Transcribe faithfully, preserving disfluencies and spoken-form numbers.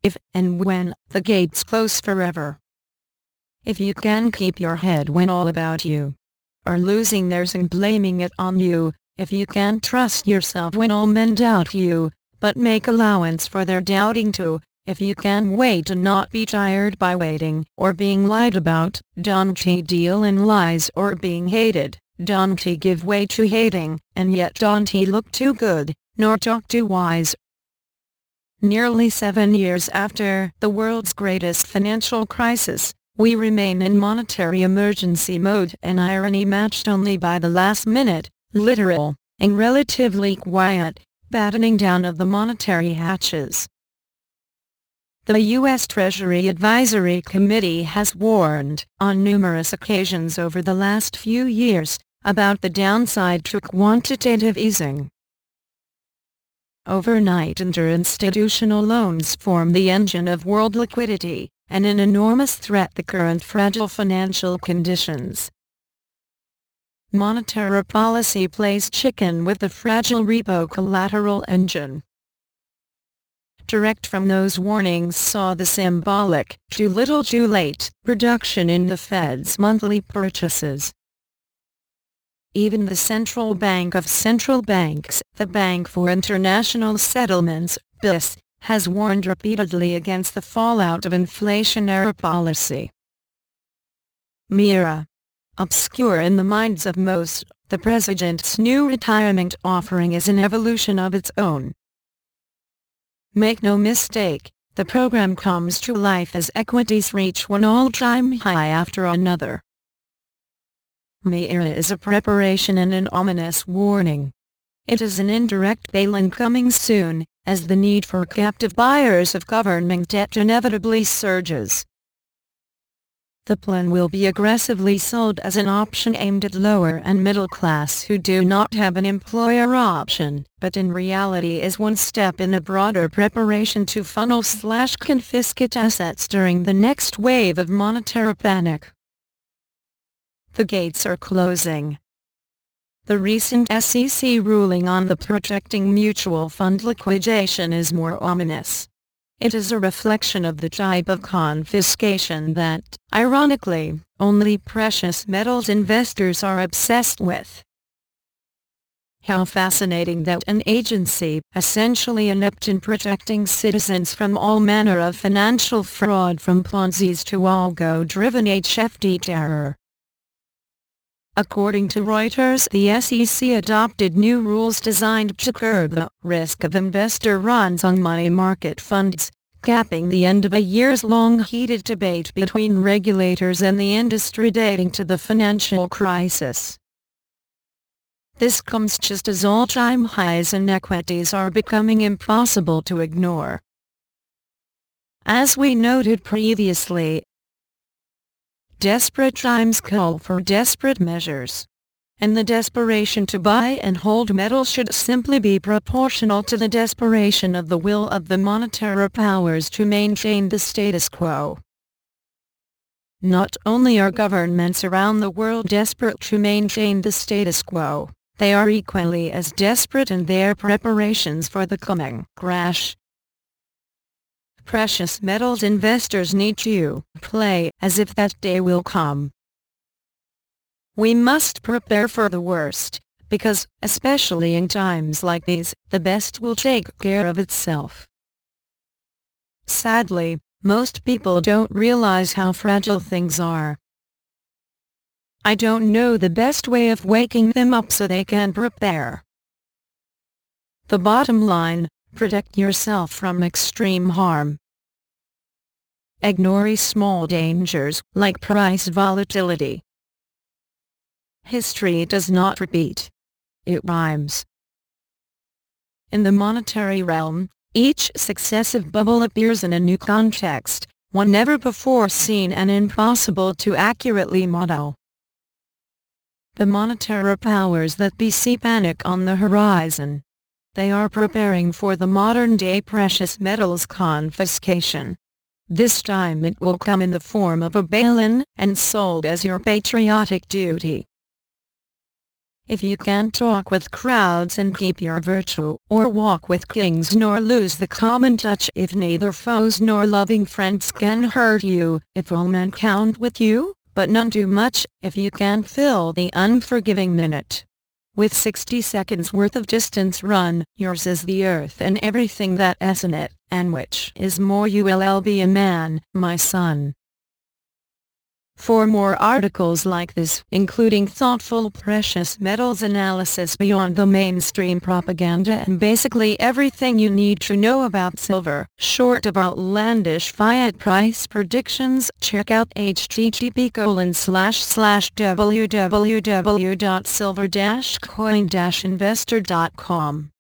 if and when the gates close forever. If you can keep your head when all about you are losing theirs and blaming it on you, if you can trust yourself when all men doubt you, but make allowance for their doubting too, if you can wait and not be tired by waiting or being lied about, don't deal in lies or being hated, don't give way to hating, and yet don't look too good, nor talk too wise. Nearly seven years after the world's greatest financial crisis, we remain in monetary emergency mode, an irony matched only by the last minute, literal, and relatively quiet, battening down of the monetary hatches. The U S Treasury Advisory Committee has warned, on numerous occasions over the last few years, about the downside to quantitative easing. Overnight interinstitutional loans form the engine of world liquidity, and an enormous threat to current fragile financial conditions. Monetary policy plays chicken with the fragile repo collateral engine. Direct from those warnings saw the symbolic, too little too late, reduction in the Fed's monthly purchases. Even the Central Bank of Central Banks, the Bank for International Settlements, B I S, has warned repeatedly against the fallout of inflationary policy. Mira. Obscure in the minds of most, the president's new retirement offering is an evolution of its own. Make no mistake, the program comes to life as equities reach one all-time high after another. Mira is a preparation and an ominous warning. It is an indirect bail-in coming soon, as the need for captive buyers of government debt inevitably surges. The plan will be aggressively sold as an option aimed at lower and middle class who do not have an employer option, but in reality is one step in a broader preparation to funnel slash confiscate assets during the next wave of monetary panic. The gates are closing. The recent S E C ruling on the protecting mutual fund liquidation is more ominous. It is a reflection of the type of confiscation that, ironically, only precious metals investors are obsessed with. How fascinating that an agency, essentially inept in protecting citizens from all manner of financial fraud from Ponzi's to algo-driven H F T terror. According to Reuters, the S E C adopted new rules designed to curb the risk of investor runs on money market funds, capping the end of a years-long heated debate between regulators and the industry dating to the financial crisis. This comes just as all-time highs in equities are becoming impossible to ignore. As we noted previously, desperate times call for desperate measures, and the desperation to buy and hold metal should simply be proportional to the desperation of the will of the monetary powers to maintain the status quo. Not only are governments around the world desperate to maintain the status quo, they are equally as desperate in their preparations for the coming crash. Precious metals investors need to play as if that day will come. We must prepare for the worst, because, especially in times like these, the best will take care of itself. Sadly, most people don't realize how fragile things are. I don't know the best way of waking them up so they can prepare. The bottom line: protect yourself from extreme harm. Ignore small dangers, like price volatility. History does not repeat. It rhymes. In the monetary realm, each successive bubble appears in a new context, one never before seen and impossible to accurately model. The monetary powers that be see panic on the horizon. They are preparing for the modern-day precious metals confiscation. This time it will come in the form of a bail-in, and sold as your patriotic duty. If you can't talk with crowds and keep your virtue, or walk with kings nor lose the common touch, if neither foes nor loving friends can hurt you, if all men count with you, but none too much, if you can't fill the unforgiving minute with sixty seconds worth of distance run, yours is the earth and everything that is in it, and which is more you will be a man, my son. For more articles like this, including thoughtful precious metals analysis beyond the mainstream propaganda and basically everything you need to know about silver, short of outlandish fiat price predictions, check out http colon slash slash www dot silver dash coin dash investor dot com.